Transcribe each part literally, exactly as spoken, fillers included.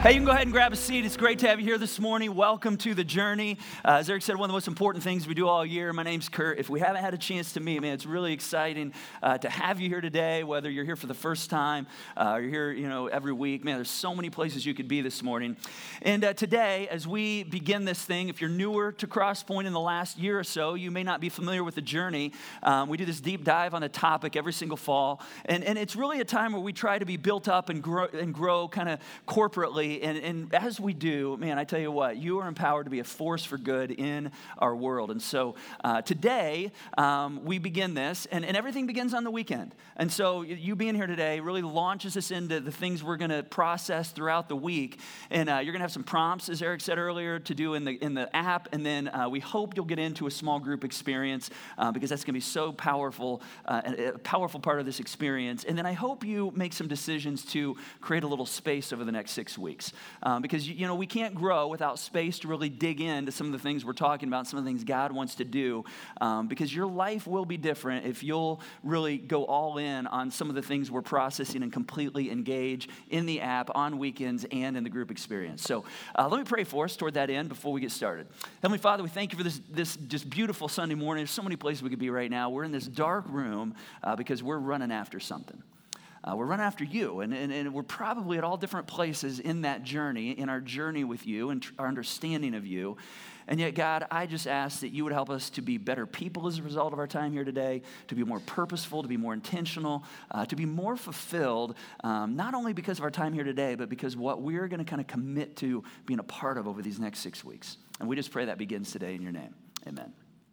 Hey, you can go ahead and grab a seat. It's great to have you here this morning. Welcome to The Journey. Uh, as Eric said, one of the most important things we do all year. My name's Kurt. If we haven't had a chance to meet, man, it's really exciting uh, to have you here today, whether you're here for the first time uh, or you're here, you know, every week. Man, there's so many places you could be this morning. And uh, today, as we begin this thing, if you're newer to Crosspoint in the last year or so, you may not be familiar with The Journey. Um, we do this deep dive on a topic every single fall. And, and it's really a time where we try to be built up and grow, and grow kind of corporately. And, and as we do, man, I tell you what, you are empowered to be a force for good in our world. And so uh, today, um, we begin this, and, and everything begins on the weekend. And so you being here today really launches us into the things we're going to process throughout the week. And uh, you're going to have some prompts, as Eric said earlier, to do in the in the app. And then uh, we hope you'll get into a small group experience uh, because that's going to be so powerful, uh, a powerful part of this experience. And then I hope you make some decisions to create a little space over the next six weeks. Um, because, you know, we can't grow without space to really dig into some of the things we're talking about, some of the things God wants to do, um, because your life will be different if you'll really go all in on some of the things we're processing and completely engage in the app on weekends and in the group experience. So uh, let me pray for us toward that end before we get started. Heavenly Father, we thank you for this, this just beautiful Sunday morning. There's so many places we could be right now. We're in this dark room uh, because we're running after something. Uh, we're running after you, and, and, and we're probably at all different places in that journey, in our journey with you and tr- our understanding of you. And yet, God, I just ask that you would help us to be better people as a result of our time here today, to be more purposeful, to be more intentional, uh, to be more fulfilled, um, not only because of our time here today, but because what we're going to kind of commit to being a part of over these next six weeks. And we just pray that begins today in your name. Amen.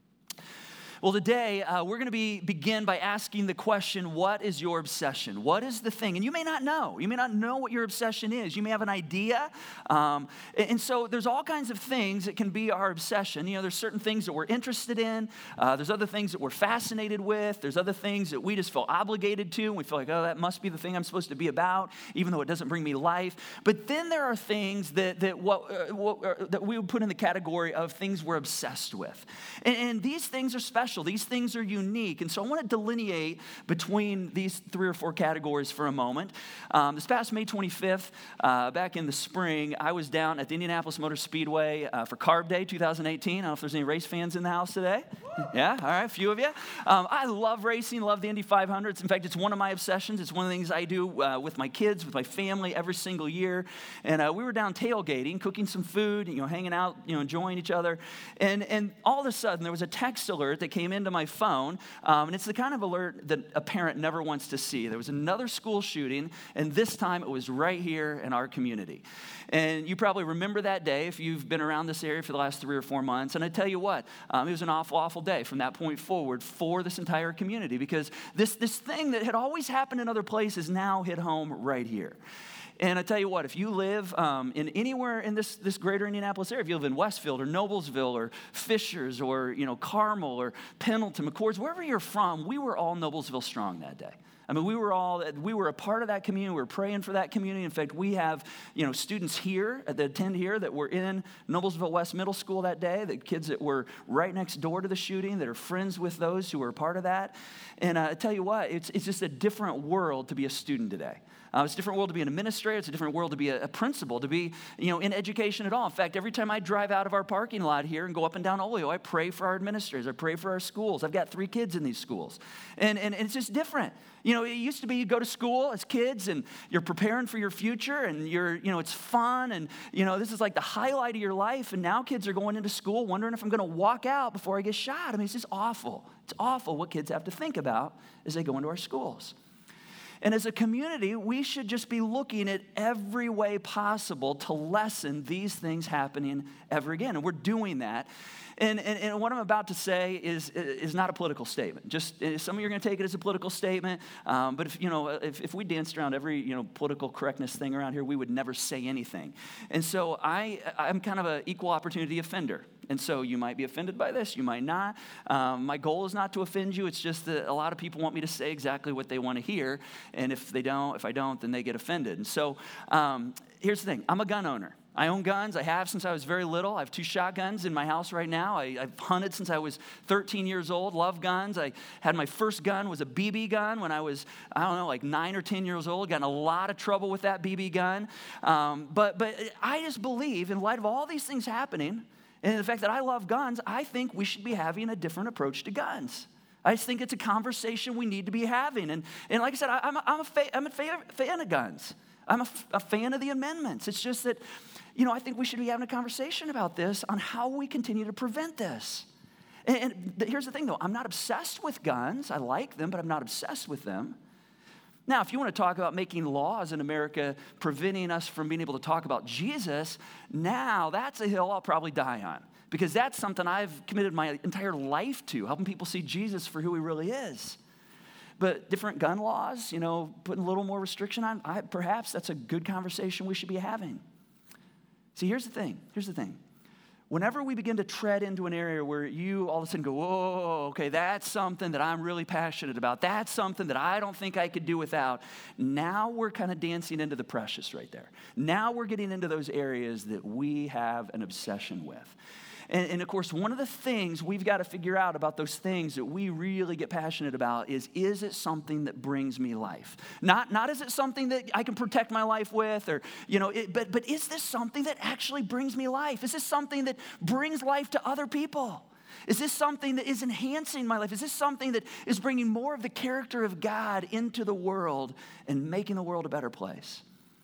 Well, today, uh, we're going to be begin by asking the question, what is your obsession? What is the thing? And you may not know. You may not know what your obsession is. You may have an idea. Um, and so there's all kinds of things that can be our obsession. You know, there's certain things that we're interested in. Uh, there's other things that we're fascinated with. There's other things that we just feel obligated to. And we feel like, oh, that must be the thing I'm supposed to be about, even though it doesn't bring me life. But then there are things that, that, what, uh, what, uh, that we would put in the category of things we're obsessed with. And, and these things are special. These things are unique. And so I want to delineate between these three or four categories for a moment. Um, this past May twenty-fifth, uh, back in the spring, I was down at the Indianapolis Motor Speedway uh, for Carb Day twenty eighteen. I don't know if there's any race fans in the house today. Yeah, all right, a few of you. Um, I love racing, love the Indy five hundreds. In fact, it's one of my obsessions. It's one of the things I do uh, with my kids, with my family every single year. And uh, we were down tailgating, cooking some food, you know, hanging out, you know, enjoying each other. And, and all of a sudden, there was a text alert that came into my phone, um, and it's the kind of alert that a parent never wants to see. There was another school shooting, and this time it was right here in our community. And you probably remember that day if you've been around this area for the last three or four months. And I tell you what, um, it was an awful, awful day from that point forward for this entire community, because this, this thing that had always happened in other places now hit home right here. And I tell you what, if you live um, in anywhere in this, this greater Indianapolis area, if you live in Westfield or Noblesville or Fishers or, you know, Carmel or Pendleton, McCords, wherever you're from, we were all Noblesville strong that day. I mean, we were all, we were a part of that community. We were praying for that community. In fact, we have, you know, students here that attend here that were in Noblesville West Middle School that day, the kids that were right next door to the shooting, that are friends with those who were a part of that. And uh, I tell you what, it's, it's just a different world to be a student today. Uh, it's a different world to be an administrator. It's a different world to be a, a principal, to be, you know, in education at all. In fact, every time I drive out of our parking lot here and go up and down Oleo, I pray for our administrators. I pray for our schools. I've got three kids in these schools. And, and, and it's just different. You know, it used to be you go to school as kids and you're preparing for your future and you're, you know, it's fun and, you know, this is like the highlight of your life. And now kids are going into school wondering if I'm going to walk out before I get shot. I mean, it's just awful. It's awful what kids have to think about as they go into our schools. And as a community, we should just be looking at every way possible to lessen these things happening ever again. And we're doing that. And, and, and what I'm about to say is, is not a political statement. Just some of you are going to take it as a political statement. Um, but if, you know, if, if we danced around every, you know, political correctness thing around here, we would never say anything. And so I, I'm kind of an equal opportunity offender. And so you might be offended by this, you might not. Um, my goal is not to offend you. It's just that a lot of people want me to say exactly what they want to hear. And if they don't, if I don't, then they get offended. And so um, here's the thing. I'm a gun owner. I own guns. I have since I was very little. I have two shotguns in my house right now. I, I've hunted since I was thirteen years old, love guns. I had my first gun was a B B gun when I was, I don't know, like nine or ten years old. Got in a lot of trouble with that B B gun. Um, but, but I just believe in light of all these things happening and the fact that I love guns, I think we should be having a different approach to guns. I just think it's a conversation we need to be having. And, and like I said, I, I'm, a, I'm, a fa- I'm a fa- fan of guns. I'm a, f- a fan of the amendments. It's just that, you know, I think we should be having a conversation about this on how we continue to prevent this. And, and th- here's the thing, though. I'm not obsessed with guns. I like them, but I'm not obsessed with them. Now, if you want to talk about making laws in America preventing us from being able to talk about Jesus, now that's a hill I'll probably die on. Because that's something I've committed my entire life to, helping people see Jesus for who he really is. But different gun laws, you know, putting a little more restriction on, I, perhaps that's a good conversation we should be having. See, here's the thing. Here's the thing. Whenever we begin to tread into an area where you all of a sudden go, whoa, okay, that's something that I'm really passionate about. That's something that I don't think I could do without. Now we're kind of dancing into the precious right there. Now we're getting into those areas that we have an obsession with. And, and of course, one of the things we've got to figure out about those things that we really get passionate about is, is it something that brings me life? Not, not is it something that I can protect my life with, or, you know, it, but, but is this something that actually brings me life? Is this something that brings life to other people? Is this something that is enhancing my life? Is this something that is bringing more of the character of God into the world and making the world a better place?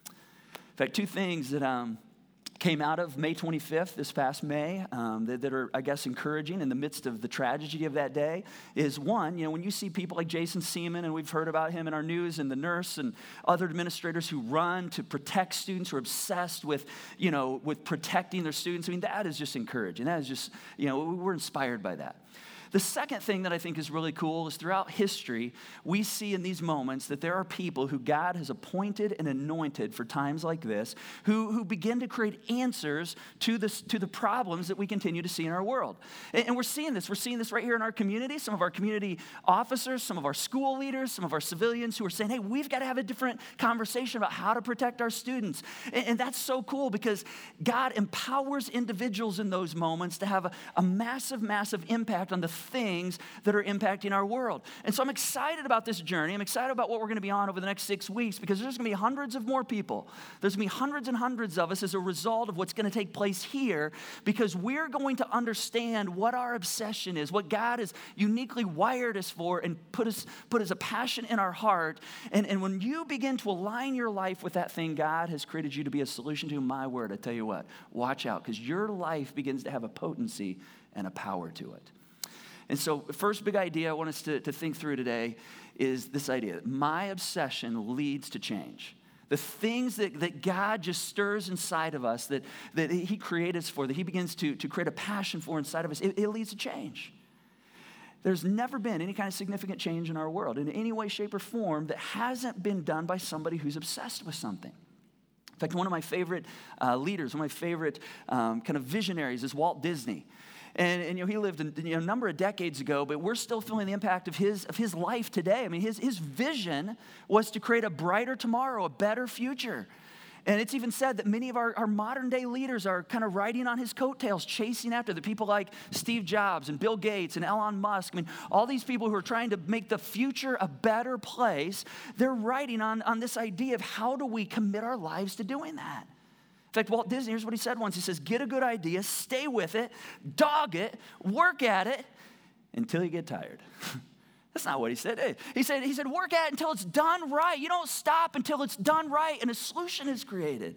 In fact, two things that um. came out of May twenty-fifth, this past May, um, that, that are, I guess, encouraging in the midst of the tragedy of that day is one, you know, when you see people like Jason Seaman, and we've heard about him in our news, and the nurse and other administrators who run to protect students who are obsessed with, you know, with protecting their students, I mean, that is just encouraging. That is just, you know, we're inspired by that. The second thing that I think is really cool is throughout history, we see in these moments that there are people who God has appointed and anointed for times like this, who, who begin to create answers to, this, to the problems that we continue to see in our world. And, and we're seeing this. We're seeing this right here in our community. Some of our community officers, some of our school leaders, some of our civilians who are saying, hey, we've got to have a different conversation about how to protect our students. And, and that's so cool because God empowers individuals in those moments to have a, a massive, massive impact on the things that are impacting our world. And so I'm excited about this journey. I'm excited about what we're going to be on over the next six weeks because there's going to be hundreds of more people. There's going to be hundreds and hundreds of us as a result of what's going to take place here because we're going to understand what our obsession is, what God has uniquely wired us for and put us put as a passion in our heart. And, and when you begin to align your life with that thing God has created you to be a solution to, my word, I tell you what, watch out because your life begins to have a potency and a power to it. And so the first big idea I want us to, to think through today is this idea. My obsession leads to change. The things that, that God just stirs inside of us, that, that he created us for, that he begins to, to create a passion for inside of us, it, it leads to change. There's never been any kind of significant change in our world in any way, shape, or form that hasn't been done by somebody who's obsessed with something. In fact, one of my favorite uh, leaders, one of my favorite um, kind of visionaries is Walt Disney. And, and you know, he lived a you know, number of decades ago, but we're still feeling the impact of his, of his life today. I mean, his, his vision was to create a brighter tomorrow, a better future. And it's even said that many of our, our modern day leaders are kind of riding on his coattails, chasing after the people like Steve Jobs and Bill Gates and Elon Musk. I mean, all these people who are trying to make the future a better place, they're riding on, on this idea of how do we commit our lives to doing that. In fact, Walt Disney, here's what he said once. He says, get a good idea, stay with it, dog it, work at it until you get tired. That's not what he said. He said, he said, work at it until it's done right. You don't stop until it's done right and a solution is created.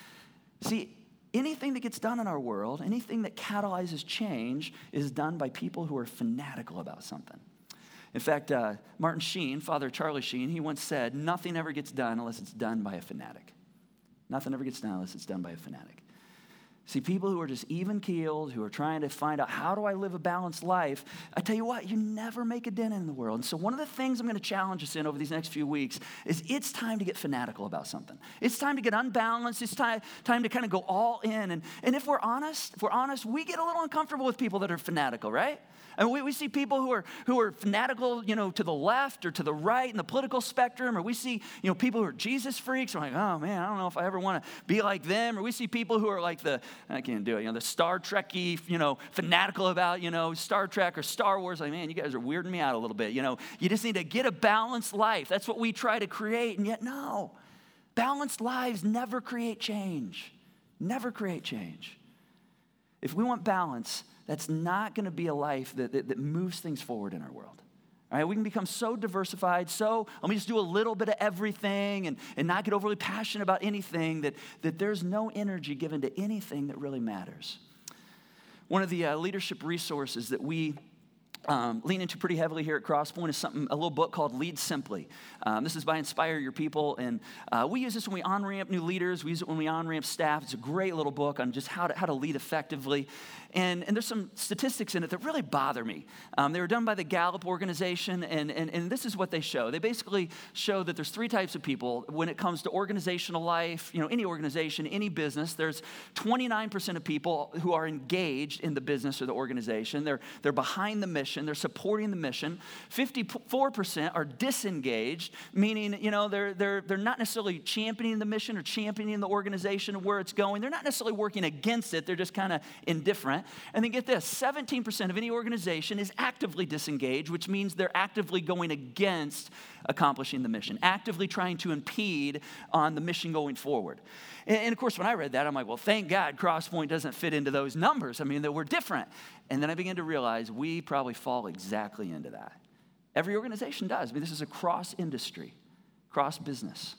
See, anything that gets done in our world, anything that catalyzes change is done by people who are fanatical about something. In fact, uh, Martin Sheen, Father Charlie Sheen, he once said, nothing ever gets done unless it's done by a fanatic. Nothing ever gets done unless it's done by a fanatic. See, people who are just even-keeled, who are trying to find out, how do I live a balanced life? I tell you what, you never make a dent in the world. And so one of the things I'm going to challenge us in over these next few weeks is it's time to get fanatical about something. It's time to get unbalanced. It's time, time to kind of go all in. And, and if we're honest, if we're honest, we get a little uncomfortable with people that are fanatical, right? And we, we see people who are who are fanatical, you know, to the left or to the right in the political spectrum, or we see, you know, people who are Jesus freaks. We're like, oh man, I don't know if I ever want to be like them. Or we see people who are like the, I can't do it, you know, the Star Trek-y, you know, fanatical about, you know, Star Trek or Star Wars. Like, man, you guys are weirding me out a little bit. You know, you just need to get a balanced life. That's what we try to create, and yet no, balanced lives never create change. Never create change. If we want balance, that's not going to be a life that, that, that moves things forward in our world. All right, we can become so diversified, so let me just do a little bit of everything and, and not get overly passionate about anything, that, that there's no energy given to anything that really matters. One of the uh, leadership resources that we Um, lean into pretty heavily here at Crosspoint is something, a little book called Lead Simply. Um, this is by Inspire Your People, and uh, we use this when we on-ramp new leaders. We use it when we on-ramp staff. It's a great little book on just how to, how to lead effectively. And, and there's some statistics in it that really bother me. Um, they were done by the Gallup organization, and, and, and this is what they show. They basically show that there's three types of people when it comes to organizational life, you know, any organization, any business. There's twenty-nine percent of people who are engaged in the business or the organization. They're, they're behind the mission. They're supporting the mission. fifty-four percent are disengaged, meaning, you know, they're, they're, they're not necessarily championing the mission or championing the organization and where it's going. They're not necessarily working against it. They're just kind of indifferent. And then get this, seventeen percent of any organization is actively disengaged, which means they're actively going against accomplishing the mission, actively trying to impede on the mission going forward. And, and of course, when I read that, I'm like, well, thank God Crosspoint doesn't fit into those numbers. I mean, that we're different. And then I began to realize we probably fall exactly into that. Every organization does. I mean, this is a cross-industry, cross-business.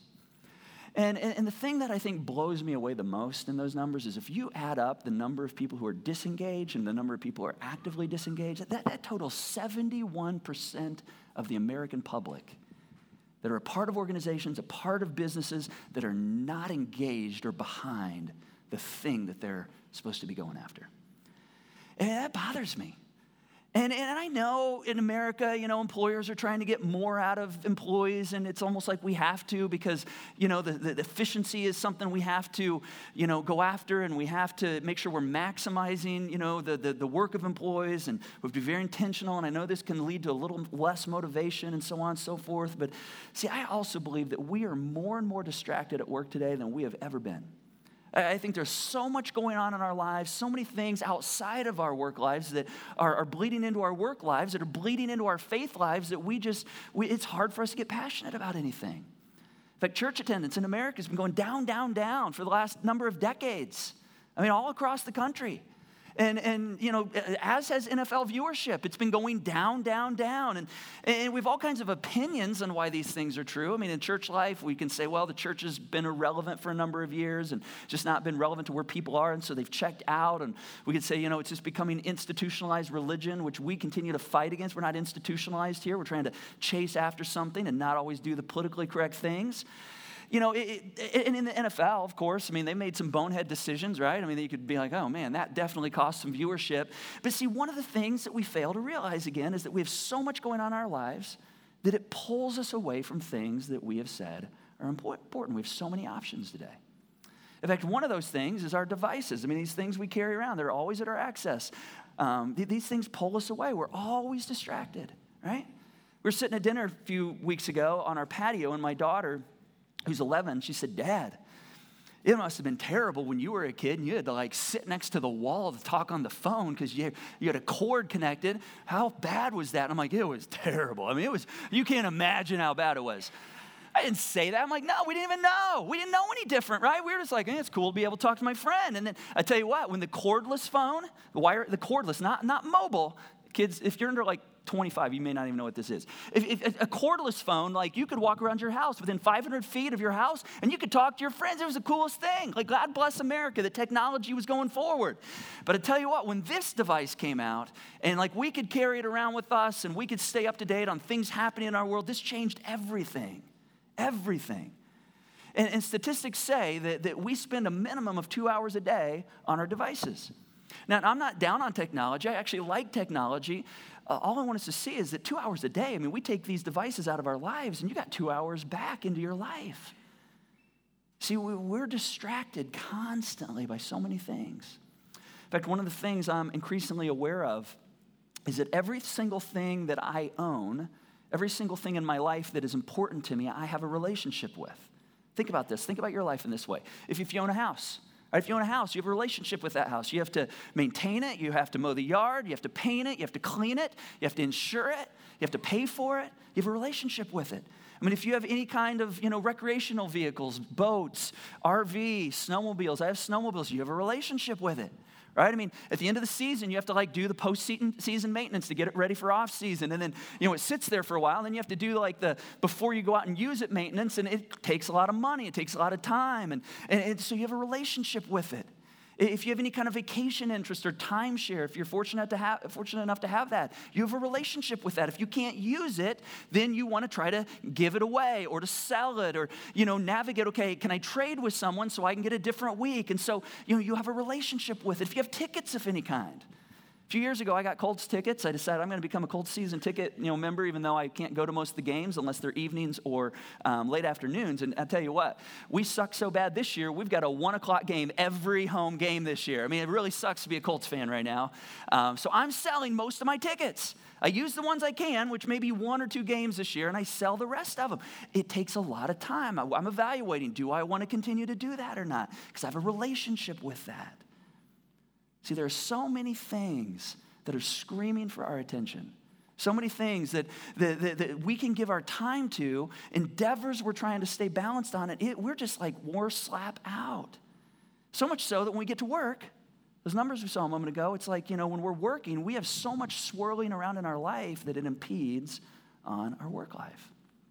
And, and, and the thing that I think blows me away the most in those numbers is if you add up the number of people who are disengaged and the number of people who are actively disengaged, that, that totals seventy-one percent of the American public that are a part of organizations, a part of businesses that are not engaged or behind the thing that they're supposed to be going after. And that bothers me. And, and I know in America, you know, employers are trying to get more out of employees, and it's almost like we have to because, you know, the, the efficiency is something we have to, you know, go after, and we have to make sure we're maximizing, you know, the, the, the work of employees, and we have to be very intentional, and I know this can lead to a little less motivation and so on and so forth, but see, I also believe that we are more and more distracted at work today than we have ever been. I think there's so much going on in our lives, so many things outside of our work lives that are, are bleeding into our work lives, that are bleeding into our faith lives, that we just, we, it's hard for us to get passionate about anything. In fact, church attendance in America has been going down, down, down for the last number of decades. I mean, all across the country. And, and you know, as has N F L viewership, it's been going down, down, down. And, and we have all kinds of opinions on why these things are true. I mean, in church life, we can say, well, the church has been irrelevant for a number of years and just not been relevant to where people are, and so they've checked out. And we could say, you know, it's just becoming institutionalized religion, which we continue to fight against. We're not institutionalized here. We're trying to chase after something and not always do the politically correct things. You know, it, it, and in the N F L, of course, I mean, they made some bonehead decisions, right? I mean, you could be like, oh, man, that definitely cost some viewership. But see, one of the things that we fail to realize, again, is that we have so much going on in our lives that it pulls us away from things that we have said are important. We have so many options today. In fact, one of those things is our devices. I mean, these things we carry around, they're always at our access. Um, th- these things pull us away. We're always distracted, right? We were sitting at dinner a few weeks ago on our patio, and my daughter, who's eleven, she said, Dad, it must have been terrible when you were a kid and you had to like sit next to the wall to talk on the phone because you, you had a cord connected. How bad was that? And I'm like, it was terrible. I mean, it was, you can't imagine how bad it was. I didn't say that. I'm like, no, we didn't even know. We didn't know any different, right? We were just like, hey, it's cool to be able to talk to my friend. And then I tell you what, when the cordless phone, the wire, the cordless, not, not mobile, kids, if you're under like twenty-five, you may not even know what this is. If, if a cordless phone, like you could walk around your house within five hundred feet of your house and you could talk to your friends. It was the coolest thing. Like, God bless America, the technology was going forward. But I tell you what, when this device came out and like we could carry it around with us and we could stay up to date on things happening in our world, this changed everything, everything. And, and statistics say that, that we spend a minimum of two hours a day on our devices. Now, I'm not down on technology. I actually like technology. Uh, all I want us to see is that two hours a day, I mean, we take these devices out of our lives, and you got two hours back into your life. See, we, we're distracted constantly by so many things. In fact, one of the things I'm increasingly aware of is that every single thing that I own, every single thing in my life that is important to me, I have a relationship with. Think about this. Think about your life in this way. If, if you own a house, right, if you own a house, you have a relationship with that house. You have to maintain it. You have to mow the yard. You have to paint it. You have to clean it. You have to insure it. You have to pay for it. You have a relationship with it. I mean, if you have any kind of, you know, recreational vehicles, boats, R V, snowmobiles, I have snowmobiles, you have a relationship with it. Right? I mean, at the end of the season, you have to like do the post-season maintenance to get it ready for off-season. And then, you know, it sits there for a while. And then you have to do like the before you go out and use it maintenance. And it takes a lot of money. It takes a lot of time. And, and, and so you have a relationship with it. If you have any kind of vacation interest or timeshare, if you're fortunate to have, fortunate enough to have that, you have a relationship with that. If you can't use it, then you want to try to give it away or to sell it or, you know, navigate, okay, can I trade with someone so I can get a different week? And so, you know, you have a relationship with it. If you have tickets of any kind. A few years ago, I got Colts tickets. I decided I'm going to become a Colts season ticket, you know, member, even though I can't go to most of the games unless they're evenings or um, late afternoons. And I tell you what, we suck so bad this year. We've got a one o'clock game every home game this year. I mean, it really sucks to be a Colts fan right now. Um, so I'm selling most of my tickets. I use the ones I can, which may be one or two games this year, and I sell the rest of them. It takes a lot of time. I'm evaluating, do I want to continue to do that or not? Because I have a relationship with that. See, there are so many things that are screaming for our attention. So many things that, that, that, that we can give our time to, endeavors we're trying to stay balanced on, and it, we're just like war slap out. So much so that when we get to work, those numbers we saw a moment ago, it's like, you know, when we're working, we have so much swirling around in our life that it impedes on our work life.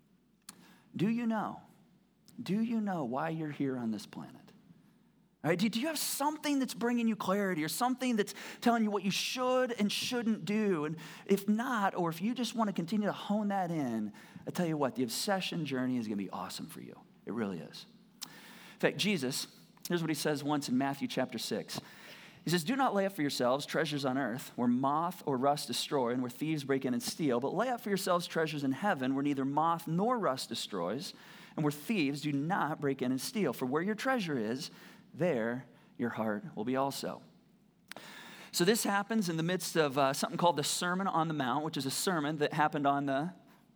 Do you know, do you know why you're here on this planet? Right? Do you have something that's bringing you clarity or something that's telling you what you should and shouldn't do? And if not, or if you just want to continue to hone that in, I tell you what, the obsession journey is going to be awesome for you. It really is. In fact, Jesus, here's what he says once in Matthew chapter six. He says, do not lay up for yourselves treasures on earth where moth or rust destroy and where thieves break in and steal, but lay up for yourselves treasures in heaven where neither moth nor rust destroys and where thieves do not break in and steal. For where your treasure is, there your heart will be also. So this happens in the midst of uh, something called the Sermon on the Mount, which is a sermon that happened on the,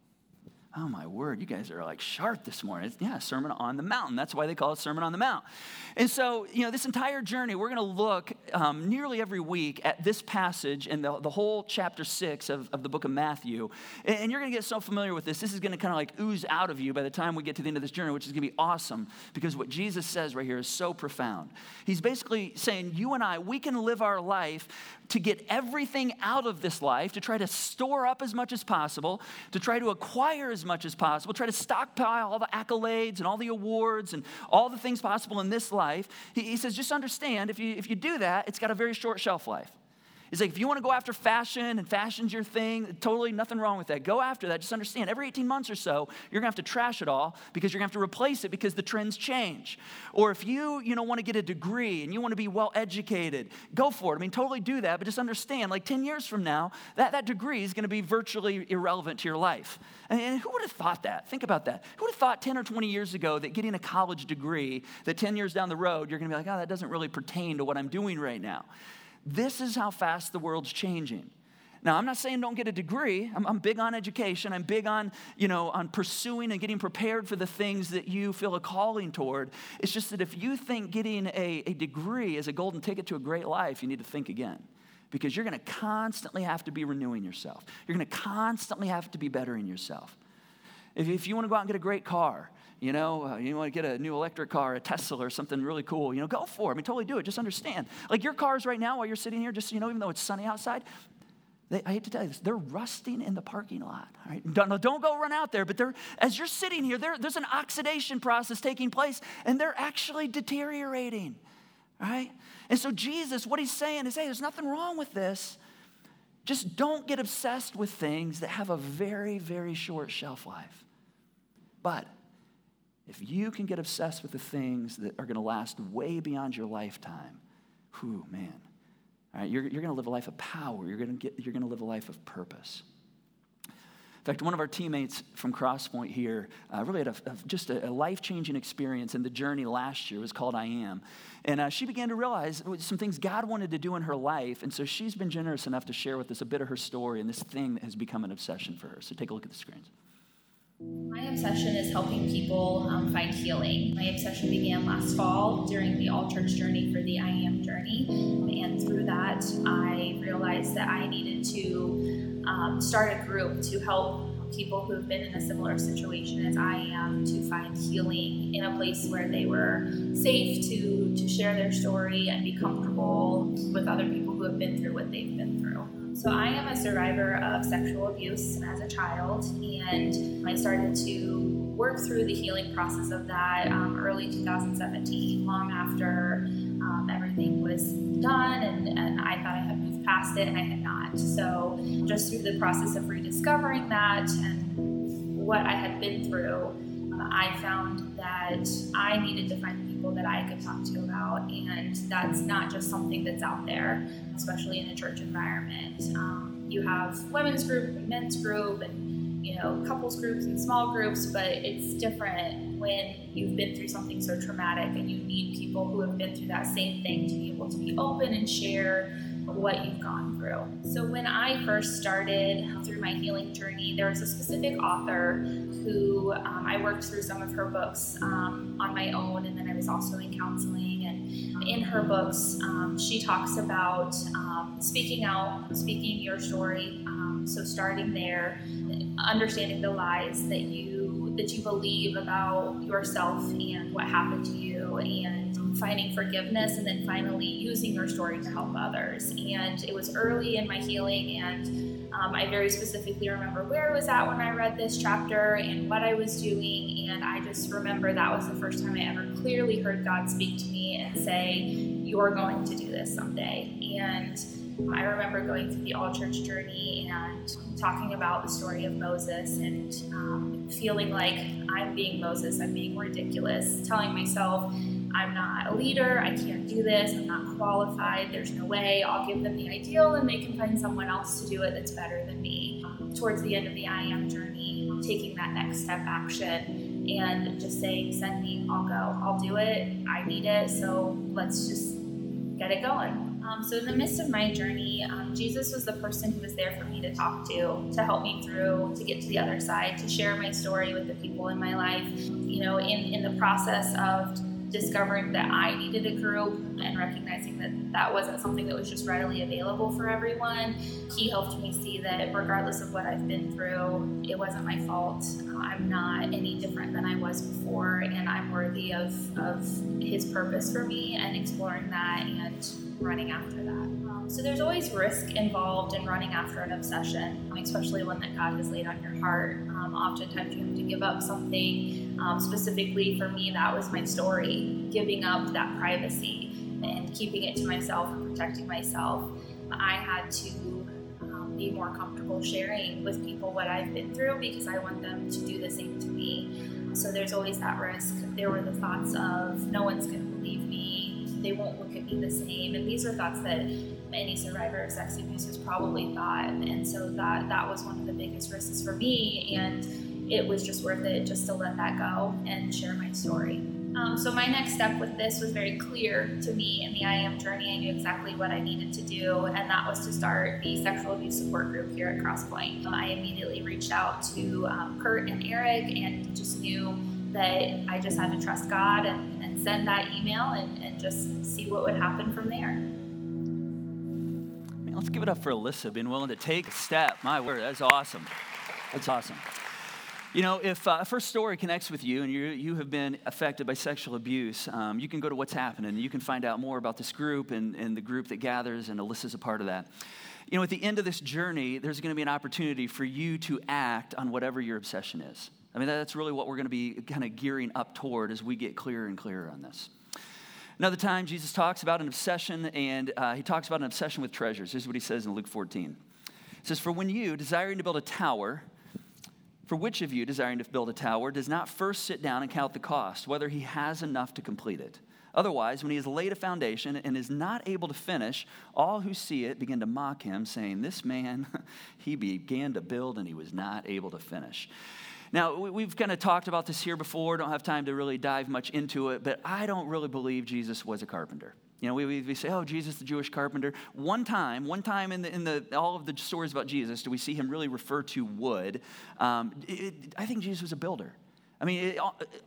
oh my word, you guys are like sharp this morning. It's, yeah, Sermon on the Mountain. That's why they call it Sermon on the Mount. And so, you know, this entire journey, we're going to look um, nearly every week at this passage and the, the whole chapter six of, of the book of Matthew. And, and you're going to get so familiar with this. This is going to kind of like ooze out of you by the time we get to the end of this journey, which is going to be awesome because what Jesus says right here is so profound. He's basically saying you and I, we can live our life to get everything out of this life, to try to store up as much as possible, to try to acquire as much as possible, try to stockpile all the accolades and all the awards and all the things possible in this life. He, he says, just understand, if you, if you do that, it's got a very short shelf life. He's like, if you want to go after fashion and fashion's your thing, totally nothing wrong with that. Go after that. Just understand, every eighteen months or so, you're going to have to trash it all because you're going to have to replace it because the trends change. Or if you, you know, want to get a degree and you want to be well-educated, go for it. I mean, totally do that, but just understand, like ten years from now, that, that degree is going to be virtually irrelevant to your life. And, and who would have thought that? Think about that. Who would have thought ten or twenty years ago that getting a college degree, that ten years down the road, you're going to be like, oh, that doesn't really pertain to what I'm doing right now. This is how fast the world's changing. Now, I'm not saying don't get a degree. I'm, I'm big on education. I'm big on, you know, on pursuing and getting prepared for the things that you feel a calling toward. It's just that if you think getting a, a degree is a golden ticket to a great life, you need to think again. Because you're going to constantly have to be renewing yourself. You're going to constantly have to be bettering yourself. If, if you want to go out and get a great car, you know, uh, you want to get a new electric car, a Tesla or something really cool, you know, go for it. I mean, totally do it. Just understand. Like your cars right now while you're sitting here, just, you know, even though it's sunny outside, they, I hate to tell you this, they're rusting in the parking lot. All right? Don't, don't go run out there, but they're, as you're sitting here, there's an oxidation process taking place, and they're actually deteriorating, right? And so Jesus, what he's saying is, hey, there's nothing wrong with this. Just don't get obsessed with things that have a very, very short shelf life. But If you can get obsessed with the things that are going to last way beyond your lifetime, whew, man, all right, you're, you're going to live a life of power. You're going to get, you're going to live a life of purpose. In fact, one of our teammates from Crosspoint here uh, really had a, a, just a, a life-changing experience in the journey last year. It was called I Am. And uh, she began to realize some things God wanted to do in her life. And so she's been generous enough to share with us a bit of her story and this thing that has become an obsession for her. So take a look at the screens. My obsession is helping people um, find healing. My obsession began last fall during the all-church journey for the I Am journey. And through that, I realized that I needed to um, start a group to help people who have been in a similar situation as I am to find healing in a place where they were safe to, to share their story and be comfortable with other people who have been through what they've been through. So I am a survivor of sexual abuse as a child, and I started to work through the healing process of that um, early two thousand seventeen, long after um, everything was done, and, and I thought I had moved past it, and I had not. So just through the process of rediscovering that and what I had been through, uh, I found that I needed to find people that I could talk to about, and that's not just something that's out there, especially in a church environment. Um, you have women's group, and men's group, and you know, couples groups and small groups, but it's different when you've been through something so traumatic and you need people who have been through that same thing to be able to be open and share what you've gone through. So when I first started through my healing journey, there was a specific author who um, I worked through some of her books um, on my own, and then I was also in counseling. And in her books, um, she talks about um, speaking out, speaking your story. Um, so starting there, understanding the lies that you that you believe about yourself and what happened to you, and finding forgiveness, and then finally using your story to help others. And it was early in my healing, and um, I very specifically remember where I was at when I read this chapter and what I was doing, and I just remember that was the first time I ever clearly heard God speak to me and say, "You're going to do this someday." And I remember going through the all-church journey and talking about the story of Moses, and um, feeling like I'm being Moses, I'm being ridiculous, telling myself, I'm not a leader, I can't do this, I'm not qualified, there's no way, I'll give them the ideal and they can find someone else to do it that's better than me. Um, towards the end of the I Am journey, taking that next step action and just saying, send me, I'll go, I'll do it, I need it, so let's just get it going. Um, so in the midst of my journey, um, Jesus was the person who was there for me to talk to, to help me through, to get to the other side, to share my story with the people in my life. You know, in, in the process of discovering that I needed a group and recognizing that that wasn't something that was just readily available for everyone, he helped me see that regardless of what I've been through, it wasn't my fault. I'm not any different than I was before, and I'm worthy of, of his purpose for me, and exploring that and running after that. Um, so there's always risk involved in running after an obsession, especially one that God has laid on your heart. Um, oftentimes you have to give up something. Um, specifically for me, that was my story, giving up that privacy and keeping it to myself and protecting myself. I had to um, be more comfortable sharing with people what I've been through because I want them to do the same to me. So there's always that risk. There were the thoughts of, no one's going to believe me, they won't look at me the same. And these are thoughts that any survivor of sex abuse has probably thought. And so that, that was one of the biggest risks for me. And it was just worth it just to let that go and share my story. Um, so my next step with this was very clear to me in the I Am journey. I knew exactly what I needed to do, and that was to start the sexual abuse support group here at Crosspoint. Um, I immediately reached out to um, Kurt and Eric and just knew that I just had to trust God and, and send that email and, and just see what would happen from there. Man, let's give it up for Alyssa being willing to take a step. My word, that's awesome. That's awesome. You know, if uh, First Story connects with you and you you have been affected by sexual abuse, um, you can go to What's Happening and you can find out more about this group and, and the group that gathers, and Alyssa's a part of that. You know, at the end of this journey, there's going to be an opportunity for you to act on whatever your obsession is. I mean, that's really what we're going to be kind of gearing up toward as we get clearer and clearer on this. Another time, Jesus talks about an obsession, and uh, he talks about an obsession with treasures. Here's what he says in Luke fourteen. He says, "For when you, desiring to build a tower, For which of you, desiring to build a tower, does not first sit down and count the cost, whether he has enough to complete it? Otherwise, when he has laid a foundation and is not able to finish, all who see it begin to mock him, saying, this man, he began to build and he was not able to finish. Now, we've kind of talked about this here before. Don't have time to really dive much into it, but I don't really believe Jesus was a carpenter. You know, we, we say, oh, Jesus, the Jewish carpenter. One time, one time in the in the all of the stories about Jesus, do we see him really refer to wood? Um, it, I think Jesus was a builder. I mean, it,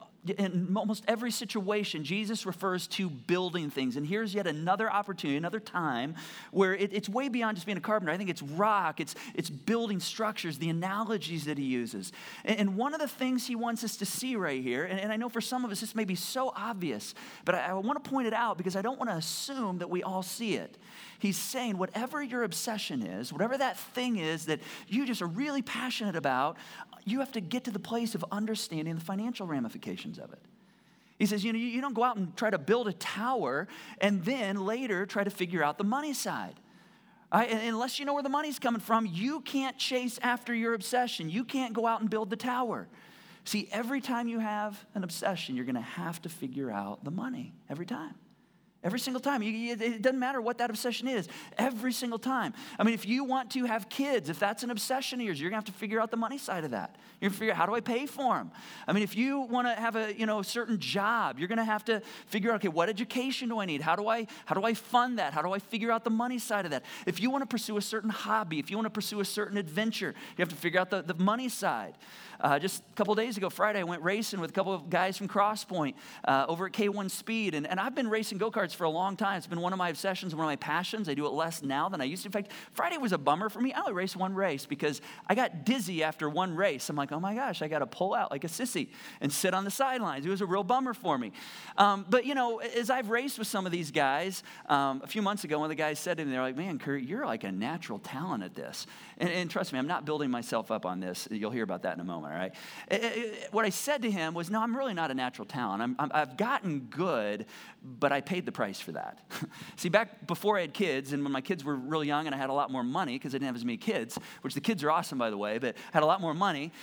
in almost every situation, Jesus refers to building things. And here's yet another opportunity, another time where it, it's way beyond just being a carpenter. I think it's rock, it's, it's building structures, the analogies that he uses. And, and one of the things he wants us to see right here, and, and I know for some of us this may be so obvious, but I, I want to point it out because I don't want to assume that we all see it. He's saying whatever your obsession is, whatever that thing is that you just are really passionate about, you have to get to the place of understanding the financial ramifications of it. He says, you know, you don't go out and try to build a tower and then later try to figure out the money side. Right? And unless you know where the money's coming from, you can't chase after your obsession. You can't go out and build the tower. See, every time you have an obsession, you're going to have to figure out the money. Every time. Every single time. You, it doesn't matter what that obsession is. Every single time. I mean, if you want to have kids, if that's an obsession of yours, you're going to have to figure out the money side of that. You're going to figure out, how do I pay for them? I mean, if you want to have a, you know, a certain job, you're going to have to figure out, okay, what education do I need? How do I, how do I fund that? How do I figure out the money side of that? If you want to pursue a certain hobby, if you want to pursue a certain adventure, you have to figure out the, the money side. Uh, just a couple days ago, Friday, I went racing with a couple of guys from Crosspoint uh, over at K one Speed. And, and I've been racing go-karts for a long time. It's been one of my obsessions, one of my passions. I do it less now than I used to. In fact, Friday was a bummer for me. I only raced one race because I got dizzy after one race. I'm like, oh my gosh, I got to pull out like a sissy and sit on the sidelines. It was a real bummer for me. Um, but, you know, as I've raced with some of these guys, um, a few months ago, one of the guys said to me, they're like, man, Kurt, you're like a natural talent at this. And, and trust me, I'm not building myself up on this. You'll hear about that in a moment, all right? It, it, what I said to him was, no, I'm really not a natural talent. I'm, I'm, I've gotten good, but I paid the price for that. See, back before I had kids, and when my kids were real young and I had a lot more money, because I didn't have as many kids, which the kids are awesome, by the way, but I had a lot more money,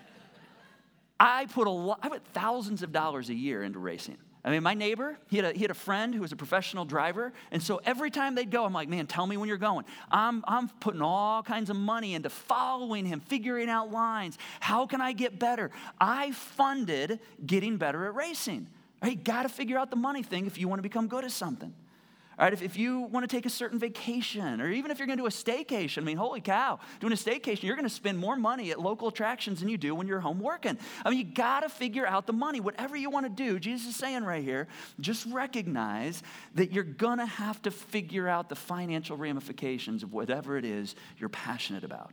I put a lot, I put thousands of dollars a year into racing. I mean, my neighbor, he had, a, he had a friend who was a professional driver, and so every time they'd go, I'm like, man, tell me when you're going. I'm, I'm putting all kinds of money into following him, figuring out lines. How can I get better? I funded getting better at racing. Right? You got to figure out the money thing if you want to become good at something. All right, if, if you want to take a certain vacation, or even if you're going to do a staycation, I mean, holy cow, doing a staycation, you're going to spend more money at local attractions than you do when you're home working. I mean, you got to figure out the money. Whatever you want to do, Jesus is saying right here, just recognize that you're going to have to figure out the financial ramifications of whatever it is you're passionate about.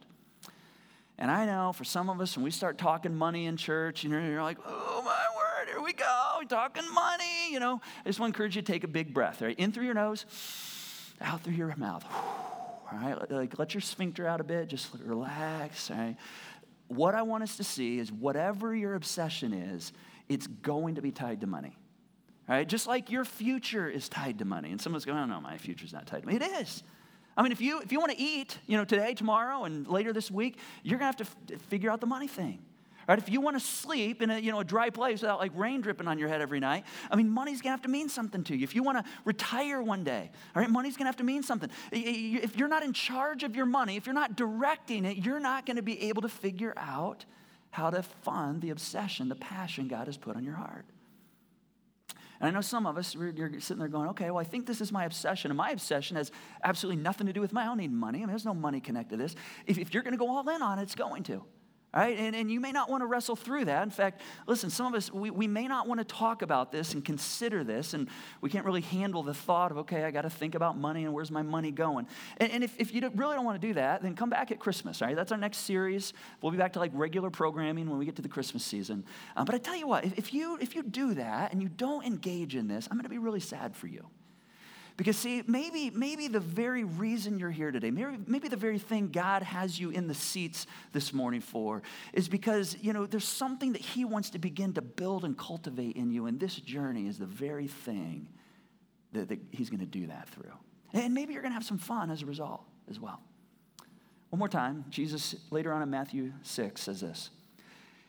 And I know for some of us, when we start talking money in church, you know, you're like, oh my word, here we go, talking money, you know. I just want to encourage you to take a big breath, right? In through your nose, out through your mouth. All right, like let your sphincter out a bit, just relax, all right? What I want us to see is whatever your obsession is, it's going to be tied to money. All right, just like your future is tied to money. And someone's going, oh no, my future's not tied to money. It is. I mean, if you if you want to eat, you know, today, tomorrow, and later this week, you're going to have to f- figure out the money thing. Right? If you want to sleep in a, you know, a dry place without like rain dripping on your head every night, I mean, money's going to have to mean something to you. If you want to retire one day, all right, money's going to have to mean something. If you're not in charge of your money, if you're not directing it, you're not going to be able to figure out how to fund the obsession, the passion God has put on your heart. And I know some of us, you're sitting there going, okay, well, I think this is my obsession. And my obsession has absolutely nothing to do with money. I don't need money. I mean, there's no money connected to this. If, if you're going to go all in on it, it's going to. All right? And, and you may not want to wrestle through that. In fact, listen, some of us, we, we may not want to talk about this and consider this. And we can't really handle the thought of, okay, I got to think about money and where's my money going. And, and if, if you really don't want to do that, then come back at Christmas. All right? That's our next series. We'll be back to like regular programming when we get to the Christmas season. Um, but I tell you what, if, if you if you do that and you don't engage in this, I'm going to be really sad for you. Because see, maybe maybe the very reason you're here today, maybe, maybe the very thing God has you in the seats this morning for is because, you know, there's something that he wants to begin to build and cultivate in you, and this journey is the very thing that, that he's going to do that through. And maybe you're going to have some fun as a result as well. One more time, Jesus later on in Matthew six says this,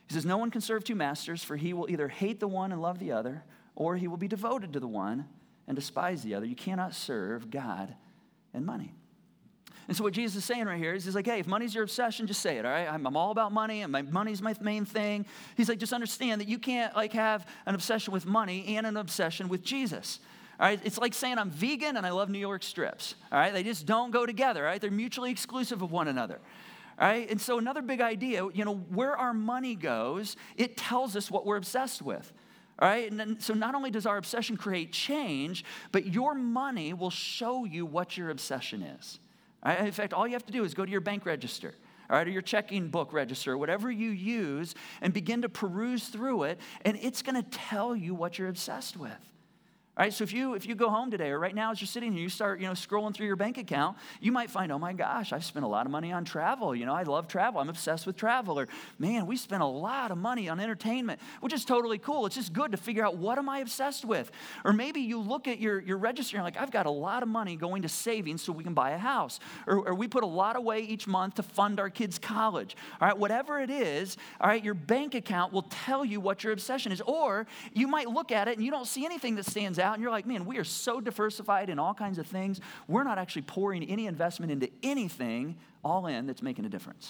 He says, no one can serve two masters, for he will either hate the one and love the other, or he will be devoted to the one and despise the other. You cannot serve God and money. And so what Jesus is saying right here is he's like, hey, if money's your obsession, just say it, all right? I'm, I'm all about money, and my money's my main thing. He's like, just understand that you can't like have an obsession with money and an obsession with Jesus. All right, it's like saying I'm vegan and I love New York strips. All right, they just don't go together. Right, they're mutually exclusive of one another. All right, and so another big idea, you know, where our money goes, it tells us what we're obsessed with. All right, and then, so not only does our obsession create change, but your money will show you what your obsession is. All right? In fact, all you have to do is go to your bank register, all right, or your checking book register, whatever you use, and begin to peruse through it, and it's going to tell you what you're obsessed with. All right, so if you if you go home today or right now as you're sitting here, you start, you know, scrolling through your bank account, you might find, oh my gosh, I've spent a lot of money on travel. You know, I love travel. I'm obsessed with travel. Or, man, we spent a lot of money on entertainment, which is totally cool. It's just good to figure out, what am I obsessed with? Or maybe you look at your, your register and you're like, I've got a lot of money going to savings so we can buy a house. Or, or we put a lot away each month to fund our kids' college. All right, whatever it is, all right, your bank account will tell you what your obsession is. Or you might look at it and you don't see anything that stands out and you're like, man, we are so diversified in all kinds of things. We're not actually pouring any investment into anything all in that's making a difference.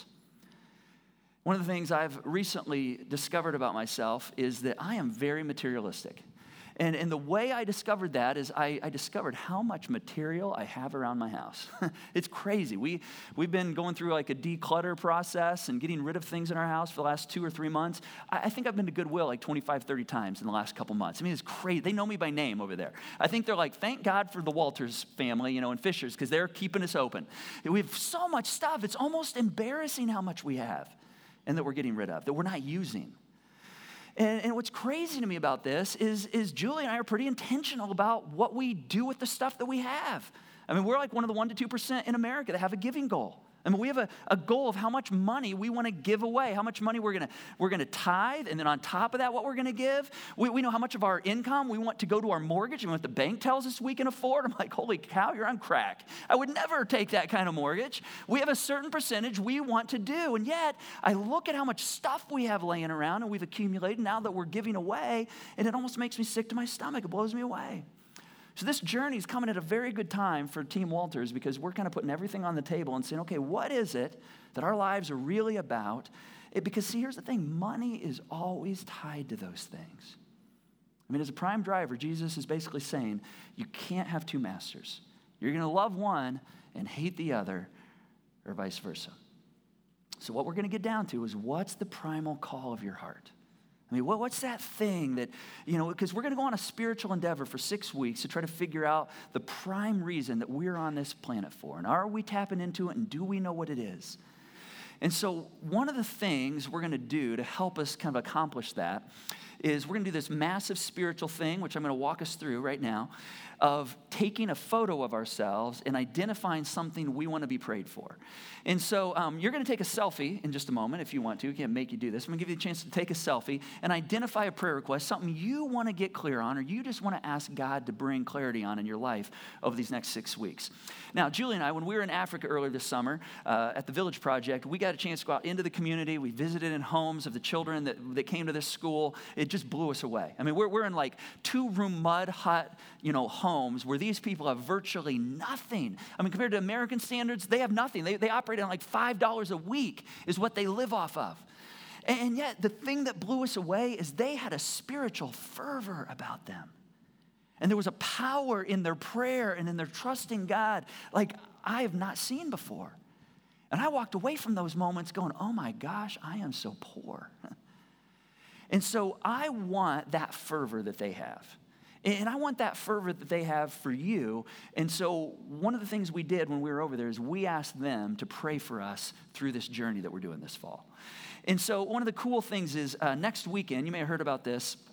One of the things I've recently discovered about myself is that I am very materialistic. And, and the way I discovered that is I, I discovered how much material I have around my house. It's crazy. We, we've been going through like a declutter process and getting rid of things in our house for the last two or three months. I, I think I've been to Goodwill like twenty-five, thirty times in the last couple months. I mean, it's crazy. They know me by name over there. I think they're like, thank God for the Walters family, you know, and Fishers, because they're keeping us open. We have so much stuff. It's almost embarrassing how much we have and that we're getting rid of, that we're not using. And, and what's crazy to me about this is, is Julie and I are pretty intentional about what we do with the stuff that we have. I mean, we're like one of the one to two percent in America that have a giving goal. I mean, we have a, a goal of how much money we want to give away, how much money we're going to we're going to tithe, and then on top of that, what we're going to give. We, we know how much of our income we want to go to our mortgage, and what the bank tells us we can afford. I'm like, holy cow, you're on crack. I would never take that kind of mortgage. We have a certain percentage we want to do, and yet I look at how much stuff we have laying around and we've accumulated now that we're giving away, and it almost makes me sick to my stomach. It blows me away. So this journey is coming at a very good time for Team Walters, because we're kind of putting everything on the table and saying, okay, what is it that our lives are really about? It, because see, here's the thing. Money is always tied to those things. I mean, as a prime driver, Jesus is basically saying, you can't have two masters. You're going to love one and hate the other, or vice versa. So what we're going to get down to is, what's the primal call of your heart? I mean, what, what's that thing that, you know, because we're going to go on a spiritual endeavor for six weeks to try to figure out the prime reason that we're on this planet for. And are we tapping into it, and do we know what it is? And so one of the things we're going to do to help us kind of accomplish that is we're going to do this massive spiritual thing, which I'm going to walk us through right now, of taking a photo of ourselves and identifying something we want to be prayed for. And so um, you're going to take a selfie in just a moment if you want to. We can't make you do this. I'm going to give you a chance to take a selfie and identify a prayer request, something you want to get clear on, or you just want to ask God to bring clarity on in your life over these next six weeks. Now, Julie and I, when we were in Africa earlier this summer uh, at the Village Project, we got a chance to go out into the community. We visited in homes of the children that, that came to this school. It just blew us away. I mean, we're, we're in like two-room mud hut, you know, homes where these people have virtually nothing. I mean, compared to American standards, they have nothing. They, they operate on like five dollars a week is what they live off of. And yet, the thing that blew us away is they had a spiritual fervor about them. And there was a power in their prayer and in their trusting God like I have not seen before. And I walked away from those moments going, oh my gosh, I am so poor. And so I want that fervor that they have. And I want that fervor that they have for you. And so one of the things we did when we were over there is we asked them to pray for us through this journey that we're doing this fall. And so one of the cool things is uh, next weekend, you may have heard about this,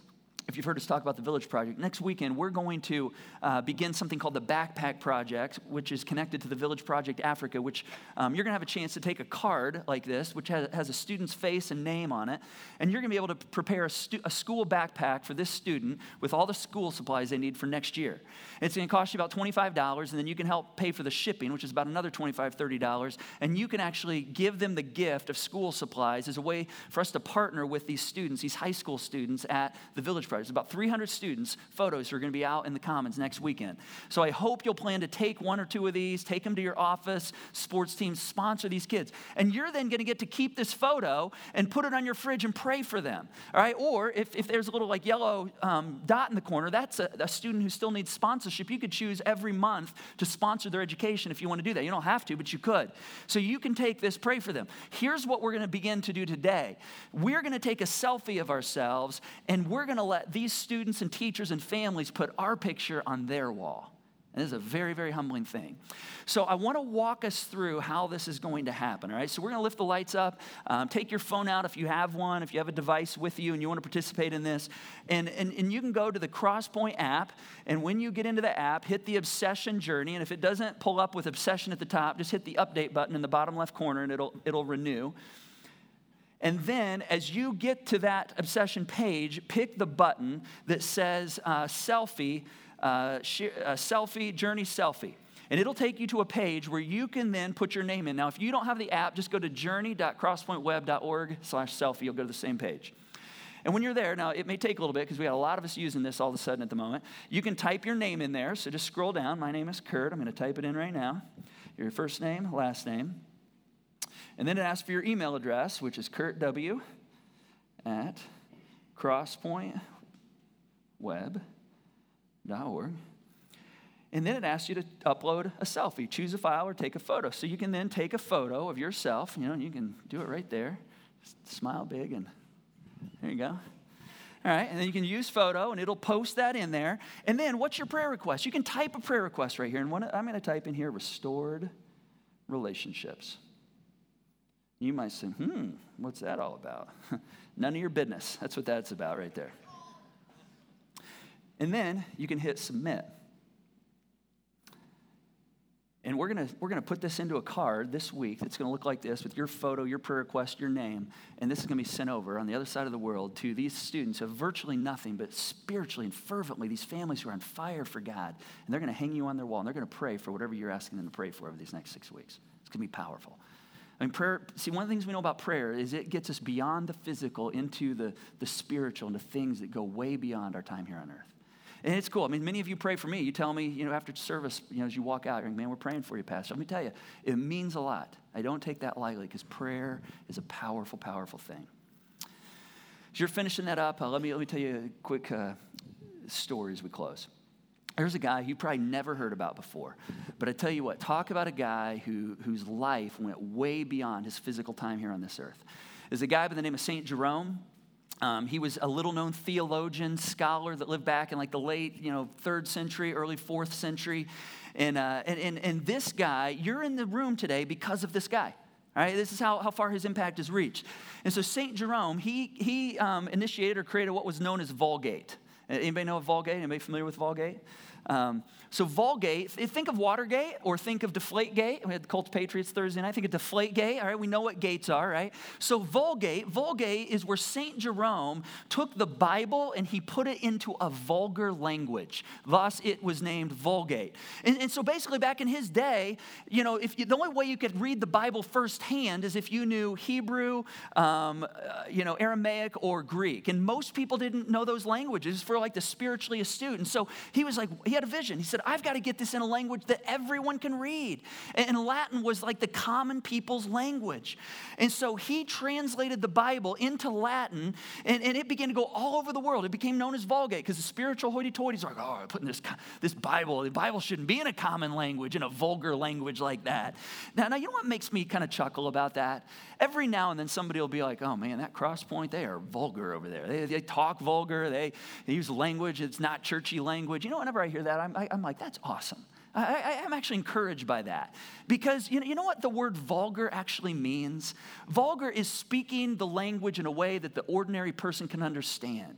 if you've heard us talk about the Village Project, next weekend we're going to uh, begin something called the Backpack Project, which is connected to the Village Project Africa, which um, you're going to have a chance to take a card like this, which has, has a student's face and name on it, and you're going to be able to prepare a, stu- a school backpack for this student with all the school supplies they need for next year. It's going to cost you about twenty-five dollars, and then you can help pay for the shipping, which is about another twenty-five dollars, thirty dollars, and you can actually give them the gift of school supplies as a way for us to partner with these students, these high school students at the Village Project. There's about three hundred students, photos, who are going to be out in the Commons next weekend. So I hope you'll plan to take one or two of these, take them to your office, sports teams, sponsor these kids. And you're then going to get to keep this photo and put it on your fridge and pray for them, all right? Or if, if there's a little like yellow um, dot in the corner, that's a, a student who still needs sponsorship. You could choose every month to sponsor their education if you want to do that. You don't have to, but you could. So you can take this, pray for them. Here's what we're going to begin to do today. We're going to take a selfie of ourselves, and we're going to let these students and teachers and families put our picture on their wall. And this is a very, very humbling thing. So I want to walk us through how this is going to happen, all right? So we're going to lift the lights up. Um, take your phone out if you have one, if you have a device with you and you want to participate in this. And, and, and you can go to the Crosspoint app, and when you get into the app, hit the Obsession Journey. And if it doesn't pull up with Obsession at the top, just hit the Update button in the bottom left corner, and it'll it'll renew. And then as you get to that Obsession page, pick the button that says uh, selfie, uh, share, uh, selfie, journey selfie. And it'll take you to a page where you can then put your name in. Now, if you don't have the app, just go to journey.crosspointweb.org slash selfie. You'll go to the same page. And when you're there, now it may take a little bit because we got a lot of us using this all of a sudden at the moment. You can type your name in there. So just scroll down. My name is Kurt. I'm going to type it in right now. Your first name, last name. And then it asks for your email address, which is kurtw at crosspointweb dot org. And then it asks you to upload a selfie. Choose a file or take a photo. So you can then take a photo of yourself. You know, you can do it right there. Just smile big, and there you go. All right, and then you can use photo, and it'll post that in there. And then what's your prayer request? You can type a prayer request right here. And one, I'm going to type in here, restored relationships. You might say, hmm, what's that all about? None of your business. That's what that's about right there. And then you can hit submit. And we're going to we're going to put this into a card this week that's going to look like this with your photo, your prayer request, your name. And this is going to be sent over on the other side of the world to these students who have virtually nothing, but spiritually and fervently, these families who are on fire for God. And they're going to hang you on their wall, and they're going to pray for whatever you're asking them to pray for over these next six weeks. It's going to be powerful. I mean, prayer, see, one of the things we know about prayer is it gets us beyond the physical into the, the spiritual, into things that go way beyond our time here on earth. And it's cool. I mean, many of you pray for me. You tell me, you know, after service, you know, as you walk out, you're like, man, we're praying for you, Pastor. Let me tell you, it means a lot. I don't take that lightly because prayer is a powerful, powerful thing. As you're finishing that up, uh, let me let me tell you a quick uh, story as we close. There's a guy you probably never heard about before. But I tell you what, talk about a guy who, whose life went way beyond his physical time here on this earth. There's a guy by the name of Saint Jerome. Um, he was a little-known theologian, scholar that lived back in like the late, you know, third century, early fourth century. And, uh, and, and, and this guy, you're in the room today because of this guy. All right, this is how, how far his impact has reached. And so Saint Jerome, he, he um, initiated or created what was known as Vulgate. Anybody know of Vulgate? Anybody familiar with Vulgate? Um, so Vulgate, think of Watergate or think of Deflategate. We had the Colts Patriots Thursday night. Think of Deflategate. All right, we know what gates are, right? So Vulgate, Vulgate is where Saint Jerome took the Bible and he put it into a vulgar language. Thus, it was named Vulgate. And, and so basically, back in his day, you know, if you, the only way you could read the Bible firsthand is if you knew Hebrew, um, uh, you know, Aramaic or Greek. And most people didn't know those languages for like the spiritually astute. And so he was like, he had a vision. He said, I've got to get this in a language that everyone can read. And Latin was like the common people's language. And so he translated the Bible into Latin, and, and it began to go all over the world. It became known as Vulgate because the spiritual hoity-toities are like, oh, I'm putting this, this Bible, the Bible shouldn't be in a common language, in a vulgar language like that. Now, now you know what makes me kind of chuckle about that? Every now and then somebody will be like, oh man, that Crosspoint, they are vulgar over there. They, they talk vulgar. They, they use language. It's not churchy language. You know, whenever I hear that, I'm, I, I'm like, that's awesome. I, I, I'm actually encouraged by that because you know, you know what the word vulgar actually means? Vulgar is speaking the language in a way that the ordinary person can understand.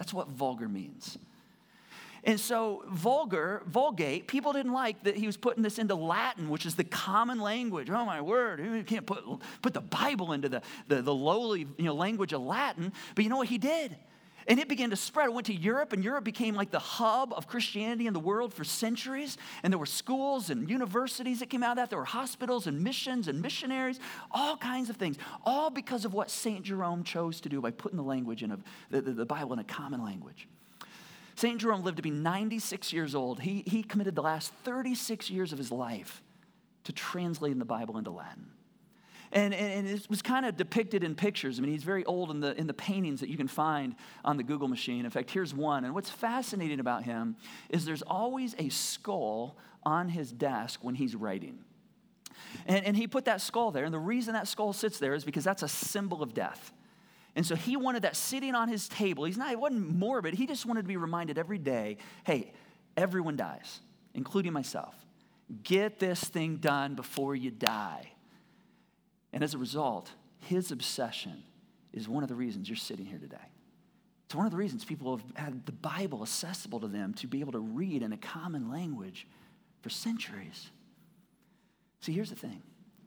That's what vulgar means. And so vulgar, vulgate, people didn't like that he was putting this into Latin, which is the common language. Oh, my word, you can't put, put the Bible into the, the, the lowly you know, language of Latin. But you know what he did? And it began to spread. It went to Europe, and Europe became like the hub of Christianity in the world for centuries. And there were schools and universities that came out of that. There were hospitals and missions and missionaries, all kinds of things, all because of what Saint Jerome chose to do by putting the language in a, the, the, the Bible in a common language. Saint Jerome lived to be ninety-six years old. He, he committed the last thirty-six years of his life to translating the Bible into Latin. And, and, and it was kind of depicted in pictures. I mean, he's very old in the, in the paintings that you can find on the Google machine. In fact, here's one. And what's fascinating about him is there's always a skull on his desk when he's writing. And, and he put that skull there. And the reason that skull sits there is because that's a symbol of death. And so he wanted that sitting on his table. He's not, he wasn't morbid. He just wanted to be reminded every day, hey, everyone dies, including myself. Get this thing done before you die. And as a result, his obsession is one of the reasons you're sitting here today. It's one of the reasons people have had the Bible accessible to them to be able to read in a common language for centuries. See, here's the thing.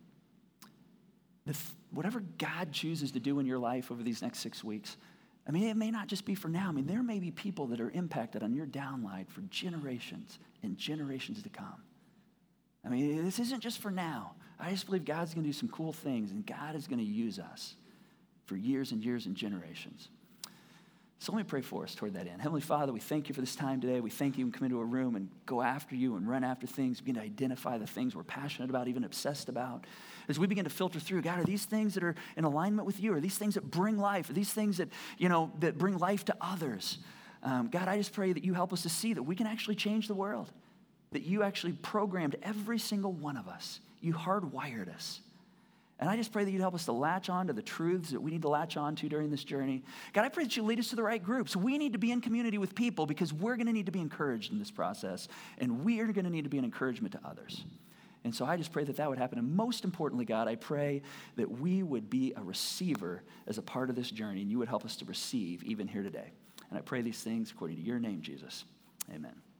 The, whatever God chooses to do in your life over these next six weeks, I mean, it may not just be for now. I mean, there may be people that are impacted on your downline for generations and generations to come. I mean, this isn't just for now. I just believe God's going to do some cool things, and God is going to use us for years and years and generations. So let me pray for us toward that end. Heavenly Father, we thank you for this time today. We thank you and come into a room and go after you and run after things, begin to identify the things we're passionate about, even obsessed about. As we begin to filter through, God, are these things that are in alignment with you? Are these things that bring life? Are these things that, you know, that bring life to others? Um, God, I just pray that you help us to see that we can actually change the world, that you actually programmed every single one of us. You hardwired us. And I just pray that you'd help us to latch on to the truths that we need to latch on to during this journey. God, I pray that you lead us to the right groups. We need to be in community with people because we're going to need to be encouraged in this process, and we are going to need to be an encouragement to others. And so I just pray that that would happen. And most importantly, God, I pray that we would be a receiver as a part of this journey, and you would help us to receive even here today. And I pray these things according to your name, Jesus. Amen.